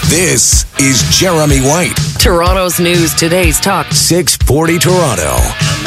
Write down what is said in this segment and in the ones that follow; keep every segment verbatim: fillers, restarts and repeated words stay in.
This is Jeremy White. Toronto's news, today's talk. six forty Toronto.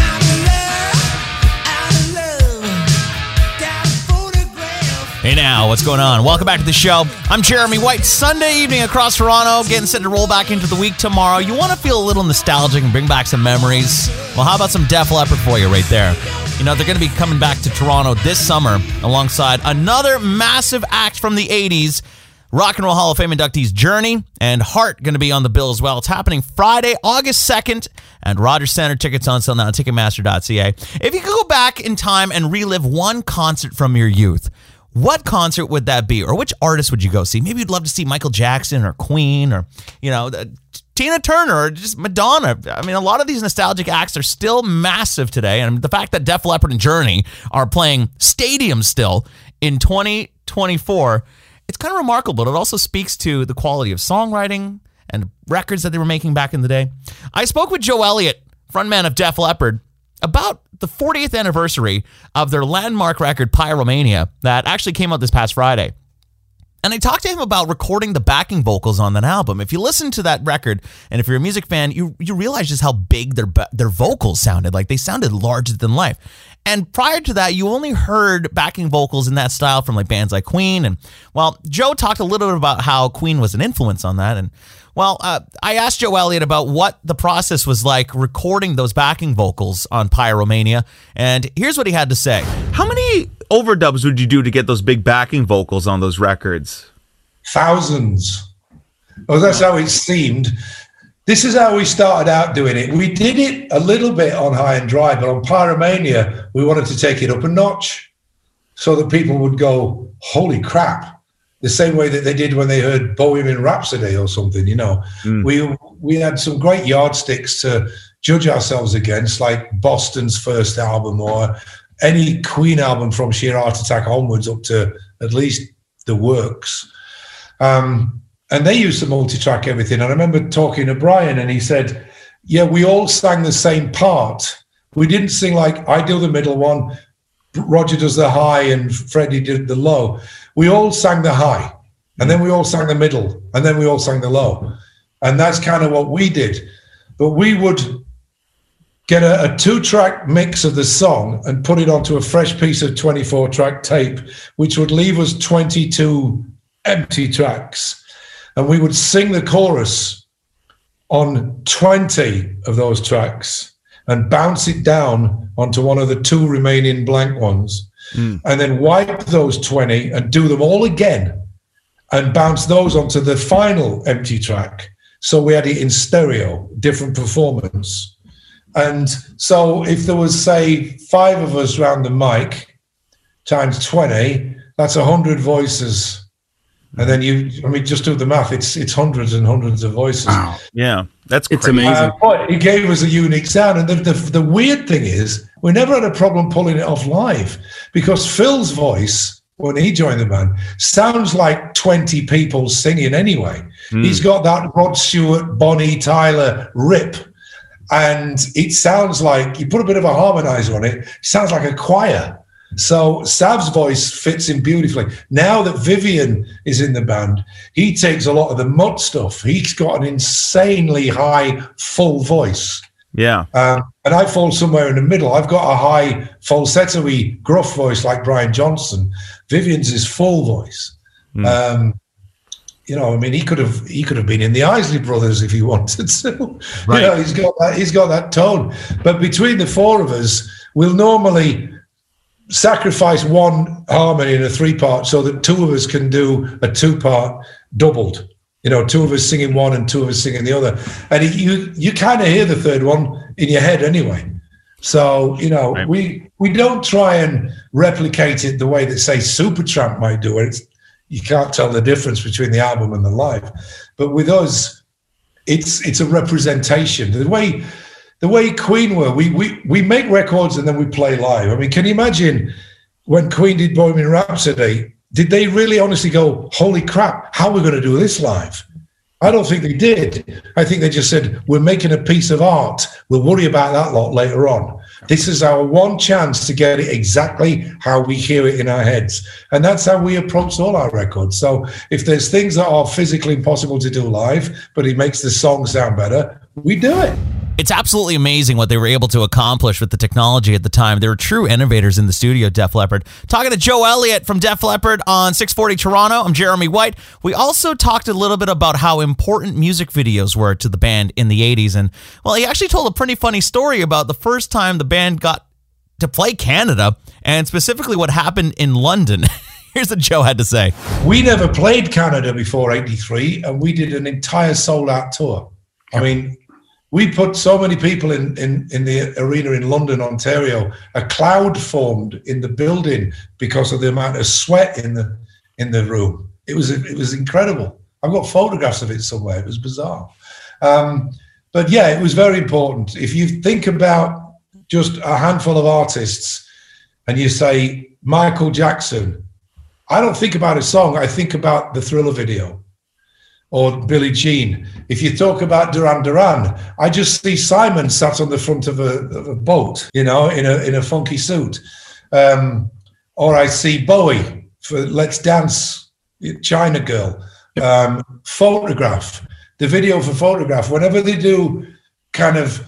Hey now, what's going on? Welcome back to the show. I'm Jeremy White. Sunday evening across Toronto, getting set to roll back into the week tomorrow. You want to feel a little nostalgic and bring back some memories? Well, how about some Def Leppard for you right there? You know, they're going to be coming back to Toronto this summer alongside another massive act from the eighties. Rock and Roll Hall of Fame inductees Journey and Heart going to be on the bill as well. It's happening Friday, August second, and Rogers Centre. Tickets on sale now at Ticketmaster dot c a. If you could go back in time and relive one concert from your youth, what concert would that be? Or which artist would you go see? Maybe you'd love to see Michael Jackson or Queen or, you know, Tina Turner or just Madonna. I mean, a lot of these nostalgic acts are still massive today. And the fact that Def Leppard and Journey are playing stadiums still in twenty twenty-four, it's kind of remarkable. But it also speaks to the quality of songwriting and records that they were making back in the day. I spoke with Joe Elliott, frontman of Def Leppard, about the fortieth anniversary of their landmark record, Pyromania, that actually came out this past Friday. And I talked to him about recording the backing vocals on that album. If you listen to that record, and if you're a music fan, you you realize just how big their their vocals sounded. Like, they sounded larger than life. And prior to that, you only heard backing vocals in that style from like bands like Queen. And, well, Joe talked a little bit about how Queen was an influence on that. And, well, uh, I asked Joe Elliott about what the process was like recording those backing vocals on Pyromania. And here's what he had to say. How many overdubs would you do to get those big backing vocals on those records? Thousands. Well, that's how it seemed. This is how we started out doing it. We did it a little bit on High and Dry, but on Pyromania, we wanted to take it up a notch so that people would go, holy crap. The same way that they did when they heard Bohemian Rhapsody or something, you know. Mm. We we had some great yardsticks to judge ourselves against, like Boston's first album or any Queen album from Sheer Heart Attack onwards up to at least The Works. Um, and they used to multi-track everything. And I remember talking to Brian and he said, yeah, we all sang the same part. We didn't sing like I do the middle one, Roger does the high and Freddie did the low. We all sang the high, and then we all sang the middle, and then we all sang the low. And that's kind of what we did. But we would get a, a two-track mix of the song and put it onto a fresh piece of twenty-four track tape, which would leave us twenty-two empty tracks. And we would sing the chorus on twenty of those tracks and bounce it down onto one of the two remaining blank ones. Mm. And then wipe those twenty and do them all again and bounce those onto the final empty track. So we had it in stereo, different performance. And so if there was, say, five of us around the mic times twenty, that's one hundred voices. And then you, I mean, just do the math. It's it's hundreds and hundreds of voices. Wow. Yeah, that's it's crazy. amazing. Uh, but it gave us a unique sound. And the, the the weird thing is, we never had a problem pulling it off live because Phil's voice, when he joined the band, sounds like twenty people singing anyway. Mm. He's got that Rod Stewart, Bonnie Tyler rip. And it sounds like, you put a bit of a harmonizer on it, it sounds like a choir. So Sav's voice fits in beautifully. Now that Vivian is in the band, he takes a lot of the mud stuff. He's got an insanely high, full voice. Yeah. Um, and I fall somewhere in the middle. I've got a high falsetto-y, gruff voice like Brian Johnson. Vivian's is full voice. Mm. Um, you know, I mean, he could have he could have been in the Isley Brothers if he wanted to. Right. You know, he's got that, he's got that tone. But between the four of us, we'll normally sacrifice one harmony in a three-part so that two of us can do a two-part doubled. You know, two of us singing one and two of us singing the other. And it, you you kind of hear the third one in your head anyway. So, you know, right. we we don't try and replicate it the way that, say, Supertramp might do it. It's, you can't tell the difference between the album and the live. But with us, it's it's a representation. The way the way Queen were, we we we make records and then we play live. I mean, can you imagine when Queen did Bohemian Rhapsody? Did they really honestly go, holy crap, how are we going to do this live? I don't think they did. I think they just said, we're making a piece of art. We'll worry about that lot later on. This is our one chance to get it exactly how we hear it in our heads. And that's how we approach all our records. So if there's things that are physically impossible to do live, but it makes the song sound better, we do it. It's absolutely amazing what they were able to accomplish with the technology at the time. They were true innovators in the studio, Def Leppard. Talking to Joe Elliott from Def Leppard on six forty Toronto. I'm Jeremy White. We also talked a little bit about how important music videos were to the band in the eighties. And, well, he actually told a pretty funny story about the first time the band got to play Canada and specifically what happened in London. Here's what Joe had to say. We never played Canada before eighty-three, and we did an entire sold-out tour. I mean... We put so many people in, in, in the arena in London, Ontario. A cloud formed in the building because of the amount of sweat in the in the room. It was it was incredible. I've got photographs of it somewhere. It was bizarre. Um, but yeah, it was very important. If you think about just a handful of artists and you say Michael Jackson, I don't think about a song. I think about the Thriller video. Or Billie Jean. If you talk about Duran Duran, I just see Simon sat on the front of a, of a boat, you know, in a in a funky suit. Um, or I see Bowie for Let's Dance, China Girl. Um, Photograph, the video for Photograph. Whenever they do kind of,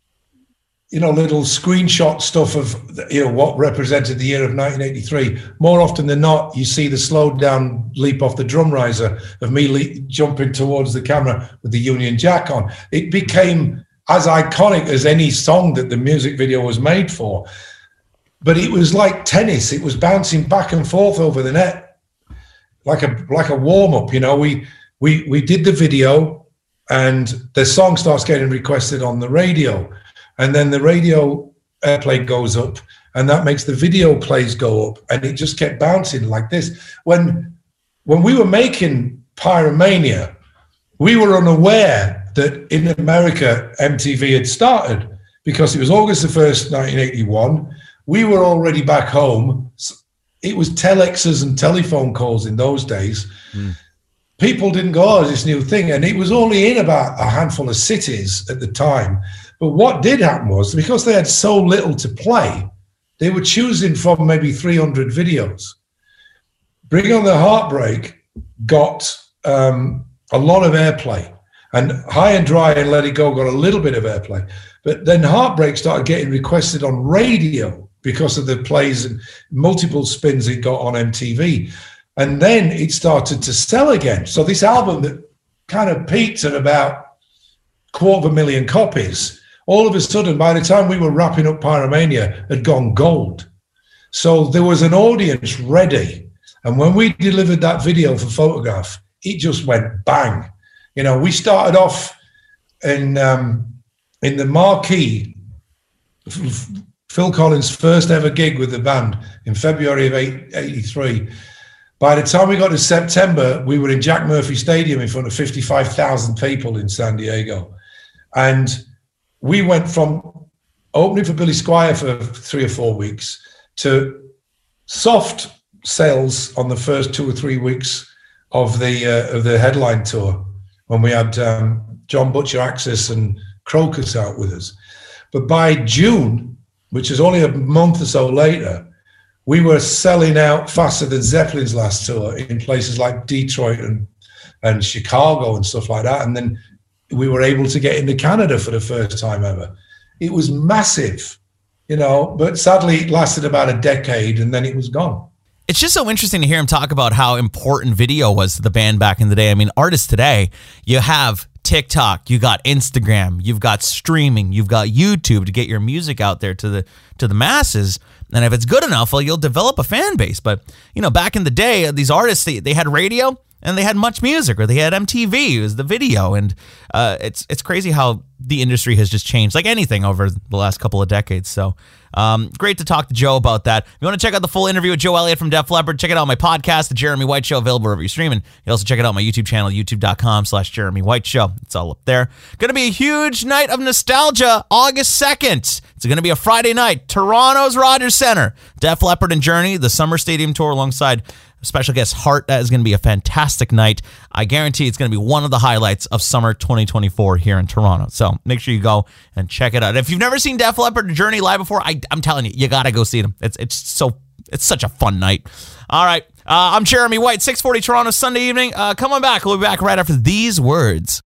you know, little screenshot stuff of, you know, what represented the year of nineteen eighty-three. More often than not, you see the slowed down leap off the drum riser of me le- jumping towards the camera with the Union Jack on. It became as iconic as any song that the music video was made for. But it was like tennis. It was bouncing back and forth over the net, like a like a warm up. You know, we we we did the video, and the song starts getting requested on the radio. And then the radio airplay goes up, and that makes the video plays go up, and it just kept bouncing like this. When when we were making Pyromania, we were unaware that in America M T V had started, because it was August the first, nineteen eighty-one. We were already back home. It was telexes and telephone calls in those days. Mm. People didn't go, oh, this new thing. And it was only in about a handful of cities at the time. But what did happen was, because they had so little to play, they were choosing from maybe three hundred videos. Bring On the Heartbreak got um, a lot of airplay, and High and Dry and Let It Go got a little bit of airplay. But then Heartbreak started getting requested on radio because of the plays and multiple spins it got on M T V. And then it started to sell again. So this album that kind of peaked at about quarter of a million copies, all of a sudden, by the time we were wrapping up Pyromania, had gone gold. So there was an audience ready. And when we delivered that video for Photograph, it just went bang. You know, we started off in um, in the marquee, Phil Collins' first ever gig with the band in February of eighty-three. By the time we got to September, we were in Jack Murphy Stadium in front of fifty-five thousand people in San Diego. And we went from opening for Billy Squier for three or four weeks to soft sales on the first two or three weeks of the uh, of the headline tour, when we had um, John Butcher, Axis and Crocus out with us. But by June, which is only a month or so later, we were selling out faster than Zeppelin's last tour in places like Detroit and, and Chicago and stuff like that. And then we were able to get into Canada for the first time ever. It was massive, you know, but sadly it lasted about a decade and then it was gone. It's just so interesting to hear him talk about how important video was to the band back in the day. I mean, artists today, you have TikTok, you got Instagram, you've got streaming, you've got YouTube to get your music out there to the to the masses. And if it's good enough, well, you'll develop a fan base. But, you know, back in the day, these artists, they, they had radio and they had much music, or they had M T V, it was the video. And uh, it's it's crazy how the industry has just changed, like anything, over the last couple of decades. So um, great to talk to Joe about that. If you want to check out the full interview with Joe Elliott from Def Leppard, check it out on my podcast, The Jeremy White Show, available wherever you're streaming. You can also check it out on my YouTube channel, youtube.com slash Jeremy White Show. It's all up there. Going to be a huge night of nostalgia, August second. It's going to be a Friday night, Toronto's Rogers Centre. Def Leppard and Journey, the Summer Stadium Tour alongside Special guest Heart. That is going to be a fantastic night. I guarantee it's going to be one of the highlights of summer twenty twenty-four here in Toronto. So make sure you go and check it out. If you've never seen Def Leppard or Journey live before, I, I'm telling you, you got to go see them. It's it's so it's such a fun night. All right. Uh, I'm Jeremy White, six forty Toronto Sunday evening. Uh, come on back. We'll be back right after these words.